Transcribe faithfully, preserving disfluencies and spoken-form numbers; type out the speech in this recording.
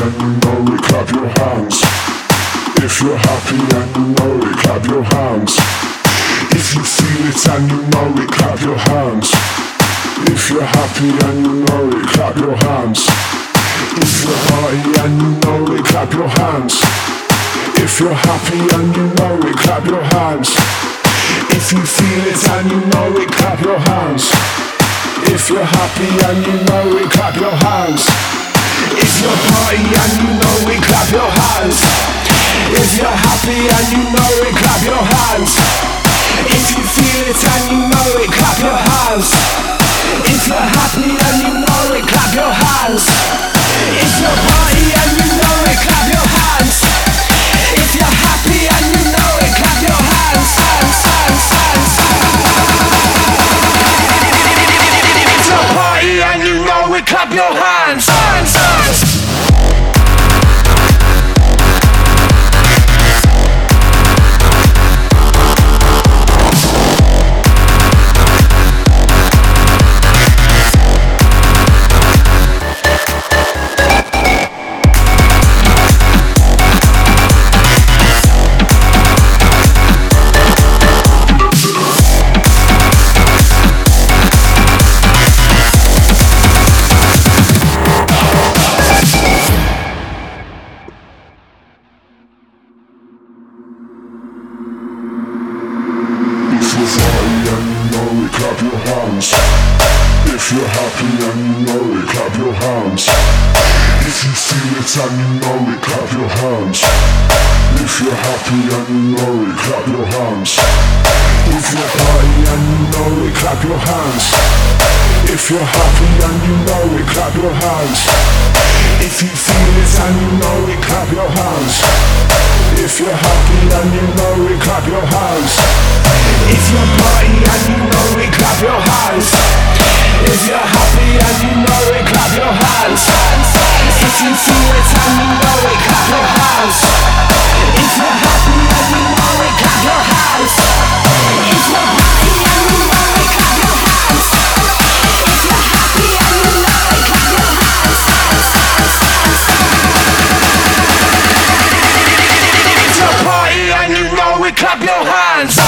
and you know it, clap your hands. If you're happy and you know it, clap your hands. If you feel it and you know it, clap your hands. If you're happy and you know it, clap your hands. If you're party and you know it, clap your hands. If you're happy and you know it, clap your hands. If you feel it and you know it, clap your hands. If you're happy and you know it, clap your hands. If you're party and you know it, clap your hands. If you're happy and you know it, clap your hands. If you feel it and you know it, clap your hands. If you're happy and you know it, clap your hands. If you're party and you know it, clap your hands. If you're happy and you know it, clap your hands. Hands, hands, hands. If you're party and you know it, clap your hands. Hands, hands. If you're happy and you know it, clap your hands. If you feel it and you know it, clap your hands. If you're happy and you know it, clap your hands. If you're party and you know it, clap your hands. If you're happy and you know it, clap your hands. If you feel it and you know it, clap your hands. If you're happy and you know it, clap your hands. If you're party and you know it, clap your hands. If you're happy and you know it, clap your hands. If you feel it and you know it, clap your hands. If you're happy and you know it, clap your hands. If you're happy and you know it, clap your hands. If you're happy and you know it, clap your hands. If you're party and you know it, clap your hands.